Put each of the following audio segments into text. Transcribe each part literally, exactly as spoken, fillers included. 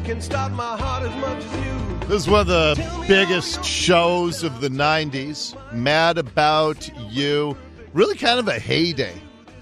can start my heart as much as you. This is one of the biggest shows of the nineties. Mad About You. Really kind of a heyday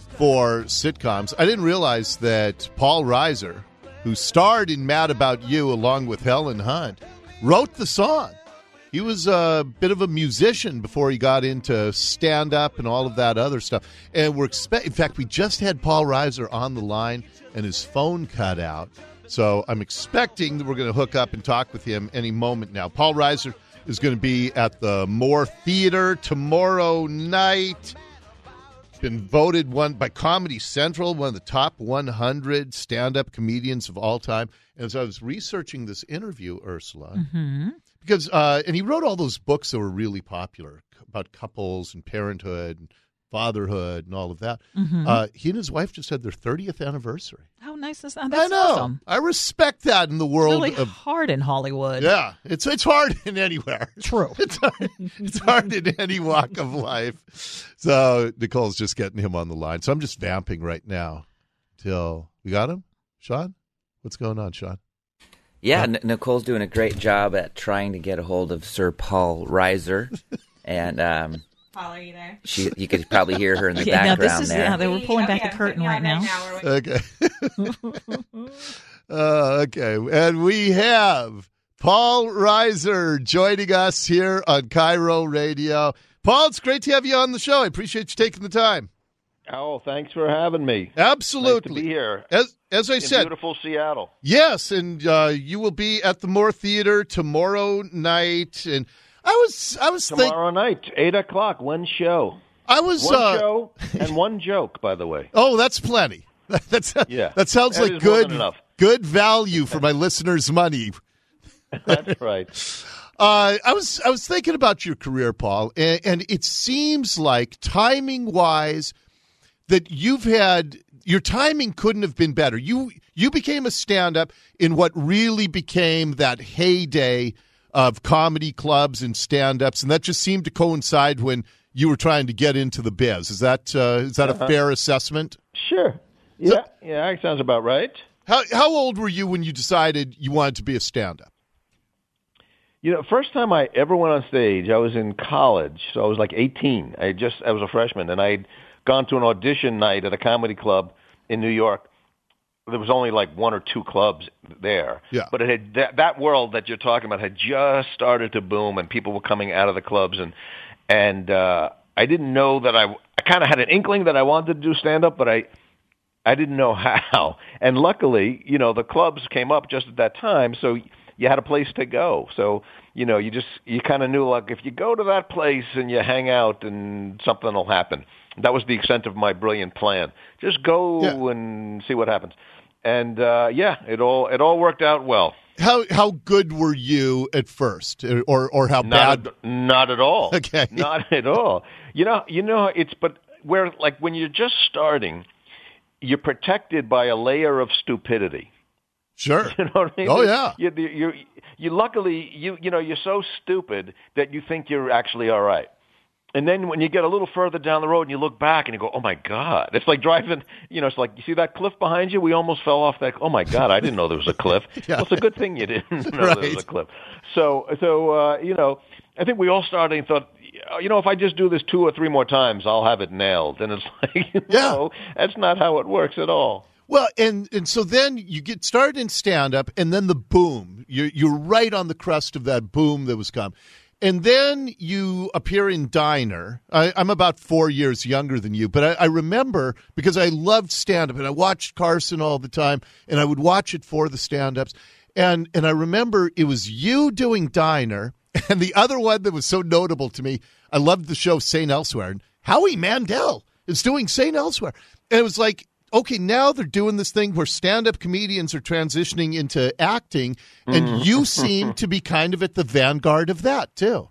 for sitcoms. I didn't realize that Paul Reiser, who starred in Mad About You along with Helen Hunt, wrote the song. He was a bit of a musician before he got into stand-up and all of that other stuff. And we're expect. In fact, we just had Paul Reiser on the line, and his phone cut out. So I'm expecting that we're going to hook up and talk with him any moment now. Paul Reiser is going to be at the Moore Theater tomorrow night. Been voted one by Comedy Central, one of the top one hundred stand-up comedians of all time. And as I was researching this interview, Ursula, Mm-hmm. because uh, and he wrote all those books that were really popular about couples and parenthood and fatherhood and all of that. Mm-hmm. Uh, he and his wife just had their thirtieth anniversary. How nice is that? I That's know. awesome. I respect that in the It's world really of hard in Hollywood. yeah. It's it's hard in anywhere. True. It's hard, it's hard in any walk of life. So Nicole's just getting him on the line. So I'm just vamping right now. Till we got him, Sean. What's going on, Sean? Yeah, N- Nicole's doing a great job at trying to get a hold of Sir Paul Reiser, and um, Paul, are you there? she you could probably hear her in the Yeah, now this background is there. yeah, they were pulling Okay, back the I'm curtain putting right on now. We're waiting. Okay. uh, okay. And we have Paul Reiser joining us here on Cairo Radio. Paul, it's great to have you on the show. I appreciate you taking the time. Oh, thanks for having me. Absolutely. Nice to be here. As as I in said, beautiful Seattle. yes, and uh, you will be at the Moore Theater tomorrow night. And I was I was thinking, Tomorrow night, eight o'clock, one show. I was One uh, show and one joke, by the way. oh, that's plenty. That's Yeah. That sounds That like is more good than enough. good value for my listeners' money. That's right. Uh, I was I was thinking about your career, Paul, and, and it seems like timing wise that you've had your timing couldn't have been better. You you became a stand-up in what really became that heyday of comedy clubs and stand-ups, and that just seemed to coincide when you were trying to get into the biz. Is that uh, is that Uh-huh. a fair assessment? Sure. Yeah, yeah, that sounds about right. How how old were you when you decided you wanted to be a stand-up? You know, first time I ever went on stage, I was in college, so I was like eighteen. I just I was a freshman, and I'd gone to an audition night at a comedy club in New York. There was only like one or two clubs there, Yeah. but it had that, that world that you're talking about had just started to boom, and people were coming out of the clubs, and and uh, I didn't know that I I kind of had an inkling that I wanted to do stand up, but I I didn't know how. And luckily, you know, the clubs came up just at that time, so you had a place to go. So, you know, you just, you kind of knew, like, if you go to that place and you hang out and something will happen. That was the extent of my brilliant plan. Just go Yeah. and see what happens. And, uh, yeah, it all, it all worked out well. How how good were you at first, or or how Not bad? at, not at all. Okay. Not at all. You know, you know, it's, but where, like, when you're just starting, you're protected by a layer of stupidity. Sure. You know what I mean? Oh, yeah. You, you, you, you luckily, you, you know, you're so stupid that you think you're actually all right. And then when you get a little further down the road and you look back and you go, oh, my God. It's like driving, you know, it's like, you see that cliff behind you? We almost fell off that. Oh, my God, I didn't know there was a cliff. Yeah. Well, it's a good thing you didn't know Right. there was a cliff. So, so uh, you know, I think we all started and thought, you know, if I just do this two or three more times, I'll have it nailed. And it's like, no, that's not how it works at all. Well, and, and so then you get started in stand-up, and then the boom. You're, you're right on the crest of that boom that was come. And then you appear in Diner. I, I'm about four years younger than you, but I, I remember because I loved stand-up, and I watched Carson all the time, and I would watch it for the stand-ups. And, and I remember it was you doing Diner, and the other one that was so notable to me, I loved the show Saint Elsewhere, and Howie Mandel is doing Saint Elsewhere. And it was like, okay, now they're doing this thing where stand-up comedians are transitioning into acting, and Mm. you seem to be kind of at the vanguard of that, too.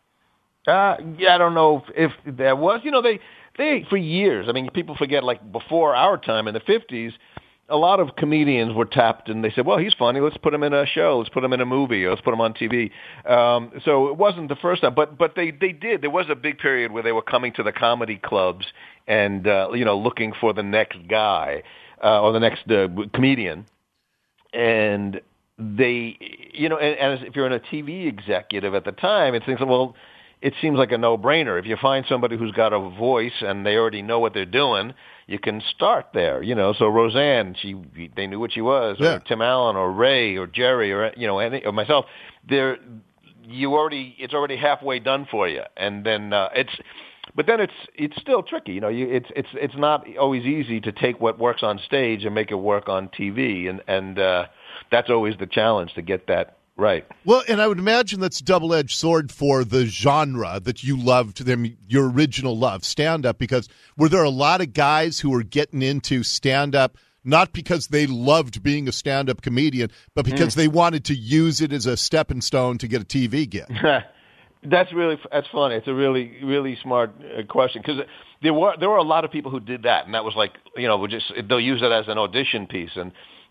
Uh, yeah, I don't know if, if there was. You know, they, they, for years, I mean, people forget, like, before our time in the fifties, a lot of comedians were tapped, and they said, well, he's funny, let's put him in a show, let's put him in a movie, or let's put him on T V. Um, so it wasn't the first time, but but they, they did. There was a big period where they were coming to the comedy clubs and, uh, you know, looking for the next guy uh, or the next uh, comedian. And they, you know, and, and as if you're in a T V executive at the time, it thinks, well, it seems like a no-brainer. If you find somebody who's got a voice and they already know what they're doing, you can start there. You know, so Roseanne, she they knew what she was, yeah. or Tim Allen, or Ray, or Jerry, or you know, any, or myself. They're you already it's already halfway done for you, and then uh, it's. But then it's it's still tricky, you know. You, it's it's it's not always easy to take what works on stage and make it work on T V, and and uh, that's always the challenge to get that right. Well, and I would imagine that's a double-edged sword for the genre that you loved, them your original love, stand-up. Because were there a lot of guys who were getting into stand-up not because they loved being a stand-up comedian, but because mm. they wanted to use it as a stepping stone to get a T V gig? That's really that's funny. It's a really really smart uh, question, because there were there were a lot of people who did that, and that was like, you know, just they'll use it as an audition piece, and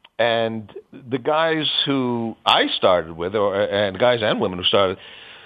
and the guys who I started with, or and guys and women who started,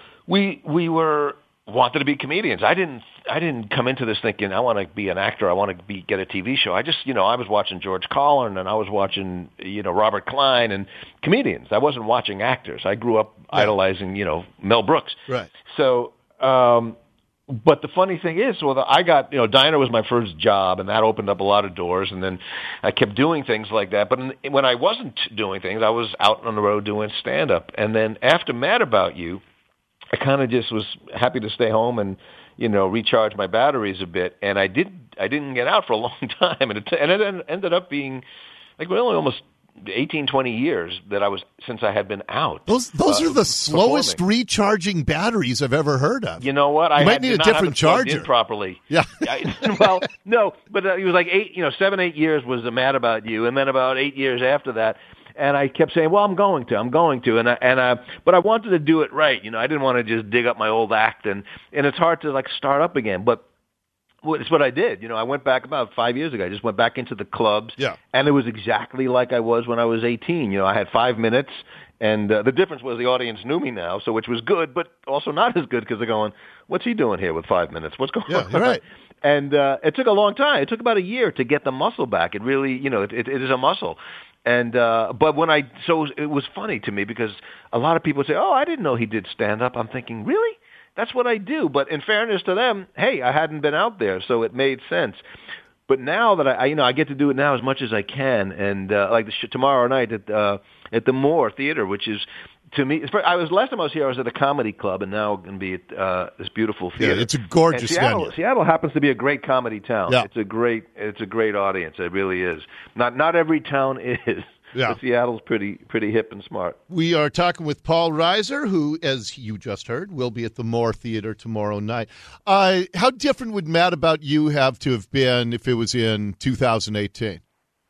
we we were wanted to be comedians. I didn't I didn't come into this thinking I want to be an actor. I want to be get a T V show. I just, you know, I was watching George Carlin, and I was watching, you know, Robert Klein and comedians. I wasn't watching actors. I grew up yeah. idolizing, you know, Mel Brooks. Right. So, um, but the funny thing is, well, I got, you know, Diner was my first job, and that opened up a lot of doors, and then I kept doing things like that. But in, when I wasn't doing things, I was out on the road doing stand-up. And then after Mad About You, I kind of just was happy to stay home and, you know, recharge my batteries a bit. And I did. I didn't get out for a long time, and it, and it ended up being like really almost eighteen, twenty years that I was since I had been out. Those those uh, are the slowest performing. recharging batteries I've ever heard of. You know what? You I might had, need did a not different have it plugged charger in properly. Yeah. I, well, no, but uh, it was like eight, you know, seven, eight years was the Mad About You, and then about eight years after that. And I kept saying, "Well, I'm going to, I'm going to," and I, and I, but I wanted to do it right. You know, I didn't want to just dig up my old act, and and it's hard to like start up again. But it's what I did. You know, I went back about five years ago. I just went back into the clubs, yeah, and it was exactly like I was when I was eighteen. You know, I had five minutes, and uh, the difference was the audience knew me now, so which was good, but also not as good because they're going, "What's he doing here with five minutes? What's going yeah, on?" You're right. And uh, it took a long time. It took about a year to get the muscle back. It really, you know, it, it, it is a muscle. And uh, but when I so it was funny to me because a lot of people say, "Oh, I didn't know he did stand up." I'm thinking, really? That's what I do. But in fairness to them, hey, I hadn't been out there, so it made sense. But now that I, I you know, I get to do it now as much as I can, and uh, like the sh- tomorrow night at uh, at the Moore Theater, which is. To me, I was last time I was here. I was at a comedy club, and now I'm going to be at uh, this beautiful theater. Yeah, it's a gorgeous and Seattle, venue. Seattle happens to be a great comedy town. Yeah. It's a great, it's a great audience. It really is. Not not every town is. Yeah. But Seattle's pretty pretty hip and smart. We are talking with Paul Reiser, who, as you just heard, will be at the Moore Theater tomorrow night. Uh, how different would Mad About You have to have been if it was in two thousand eighteen?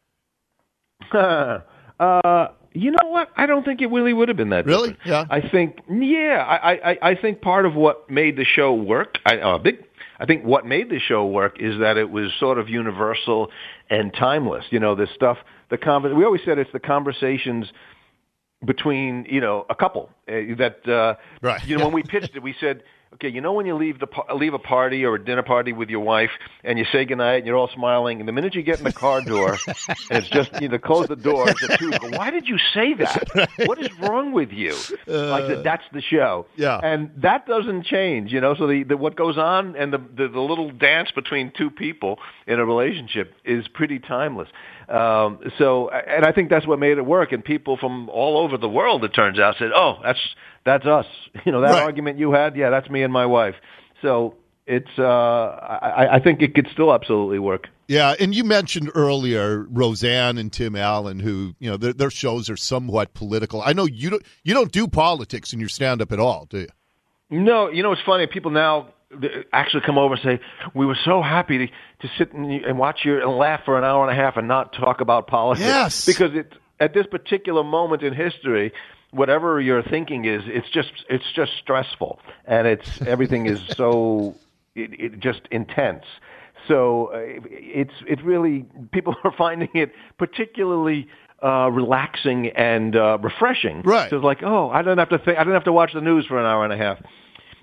uh, you know what? I don't think it really would have been that Really? different. Yeah. I think, yeah, I, I, I think part of what made the show work, I, uh, big, I think what made the show work is that it was sort of universal and timeless. You know, this stuff, the conver- we always said it's the conversations between, you know, a couple uh, that, uh, right. you know, when we pitched it, we said, okay, you know when you leave the leave a party or a dinner party with your wife and you say goodnight and you're all smiling, and the minute you get in the car door and it's just, you know, close the door, it's a two, go, why did you say that? Right. What is wrong with you? Uh, like that, that's the show. Yeah. And that doesn't change, you know, so the, the what goes on and the, the, the little dance between two people in a relationship is pretty timeless. Um, so, and I think that's what made it work. And people from all over the world, it turns out, said, "Oh, that's that's us." You know, that right. argument you had, yeah, that's me and my wife. So it's, uh, I, I think it could still absolutely work. Yeah, and you mentioned earlier Roseanne and Tim Allen, who, you know, their, their shows are somewhat political. I know you don't you don't do politics in your stand-up at all, do you? No, you know, it's funny. People now actually come over and say, "We were so happy to, to sit and, and watch you and laugh for an hour and a half and not talk about politics." Yes. Because it, at this particular moment in history, whatever your thinking is, it's just it's just stressful, and it's everything is so it, it just intense. So uh, it's it really people are finding it particularly uh, relaxing and uh, refreshing. Right. So it's like, oh, I don't have to think, I don't have to watch the news for an hour and a half.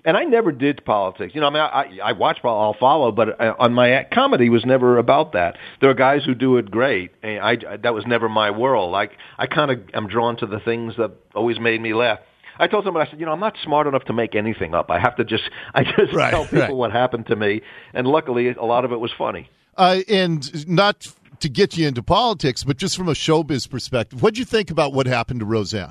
and I never did politics. You know, I mean, I, I watch, I'll follow, but on my comedy was never about that. There are guys who do it great, and I, that was never my world. Like, I kind of am drawn to the things that always made me laugh. I told somebody, I said, you know, I'm not smart enough to make anything up. I have to just, I just right, tell people right. what happened to me, and luckily, a lot of it was funny. Uh, and not to get you into politics, but just from a showbiz perspective, what did you think about what happened to Roseanne?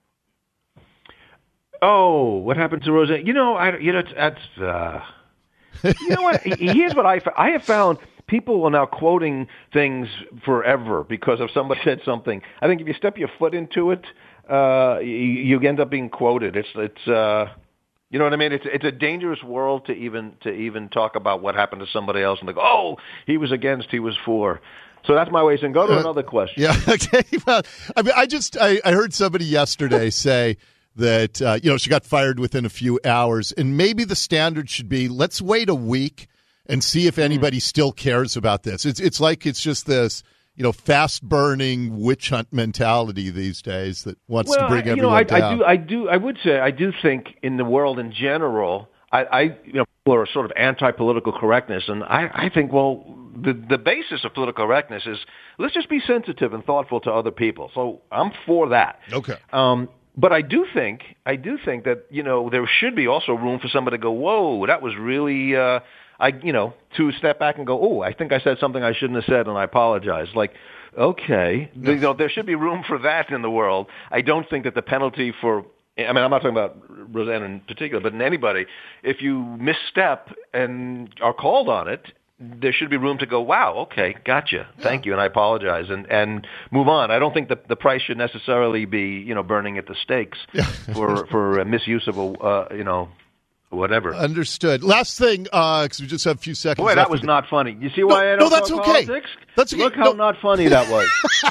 Oh, what happened to Roseanne? You know, I, you know, that's, uh, you know what? Here's what I, I have found. People are now quoting things forever because of somebody said something. I think if you step your foot into it, uh, you, you end up being quoted. It's, it's, uh, you know what I mean? It's, it's a dangerous world to even, to even talk about what happened to somebody else and they go, oh, he was against, he was for. So that's my way of saying, go to another question. Yeah. Okay. Well, I mean, I just, I, I heard somebody yesterday say that, uh, you know, she got fired within a few hours, and maybe the standard should be, let's wait a week and see if anybody mm. still cares about this. It's it's like it's just this, you know, fast-burning witch hunt mentality these days that wants well, to bring I, you everyone know, I, down. I do, I do, I would say, I do think in the world in general, I, I you know, people are sort of anti-political correctness, and I, I think, well, the the basis of political correctness is let's just be sensitive and thoughtful to other people. So I'm for that. Okay. Um, But I do think, I do think that, you know, there should be also room for somebody to go, whoa, that was really, uh, I, you know, to step back and go, oh, I think I said something I shouldn't have said, and I apologize. Like, okay, you know, there should be room for that in the world. I don't think that the penalty for, I mean, I'm not talking about Roseanne in particular, but in anybody, if you misstep and are called on it, there should be room to go, wow, okay, gotcha, thank you, and I apologize, and, and move on. I don't think that the price should necessarily be, you know, burning at the stakes for for a misuse of a, uh, you know, whatever. Understood. Last thing, because uh, we just have a few seconds. Boy, that was to... not funny. You see why no, I don't no, that's talk okay. politics? That's okay. Look how no. not funny that was.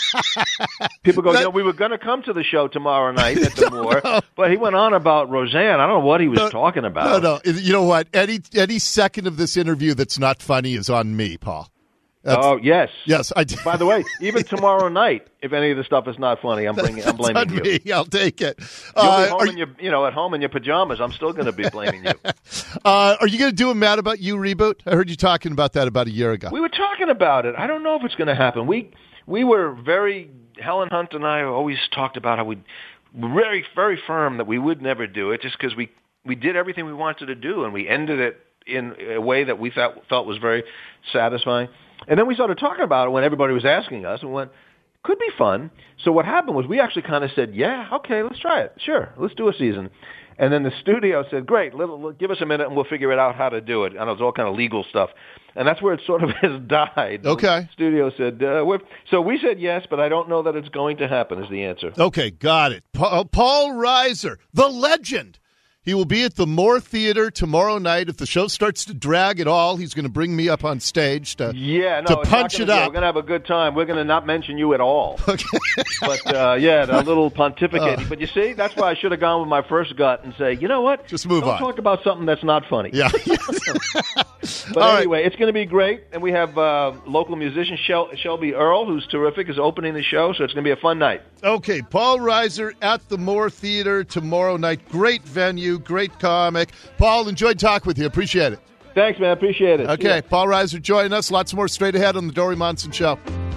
People go, that... you know, we were going to come to the show tomorrow night at the no, Moore, no. but he went on about Roseanne. I don't know what he was no, talking about. No, no. You know what? Any any second of this interview that's not funny is on me, Paul. That's, oh yes, yes. I did. By the way, even tomorrow night, if any of the stuff is not funny, I'm bringing, I'm blaming on you. Me. I'll take it. You'll Uh, be home are in your, you know, at home in your pajamas. I'm still going to be blaming you. uh, are you going to do a Mad About You reboot? I heard you talking about that about a year ago. We were talking about it. I don't know if it's going to happen. We we were very Helen Hunt and I always talked about how we were very very firm that we would never do it, just because we we did everything we wanted to do and we ended it in a way that we felt felt was very satisfying. And then we started talking about it when everybody was asking us, and we went, could be fun. So what happened was we actually kind of said, yeah, okay, let's try it. Sure, let's do a season. And then the studio said, great, little, give us a minute and we'll figure it out how to do it. And it was all kind of legal stuff. And that's where it sort of has died. Okay. The studio said, uh, we're, so we said yes, but I don't know that it's going to happen is the answer. Okay, got it. Pa- Paul Reiser, the legend. He will be at the Moore Theater tomorrow night. If the show starts to drag at all, he's going to bring me up on stage to, yeah, no, to punch gonna, it up. Yeah, we're going to have a good time. We're going to not mention you at all. Okay. But, uh, yeah, a little pontificating. Uh, but you see, that's why I should have gone with my first gut and say, you know what? Just move Don't on. talk about something that's not funny. Yeah. But all anyway, right. It's going to be great. And we have uh, local musician Shel- Shelby Earle, who's terrific, is opening the show. So it's going to be a fun night. Okay, Paul Reiser at the Moore Theater tomorrow night. Great venue, great comic. Paul, enjoyed talking with you. Appreciate it. Thanks, man. Appreciate it. Okay, Paul Reiser joining us. Lots more straight ahead on the Dori Monson Show.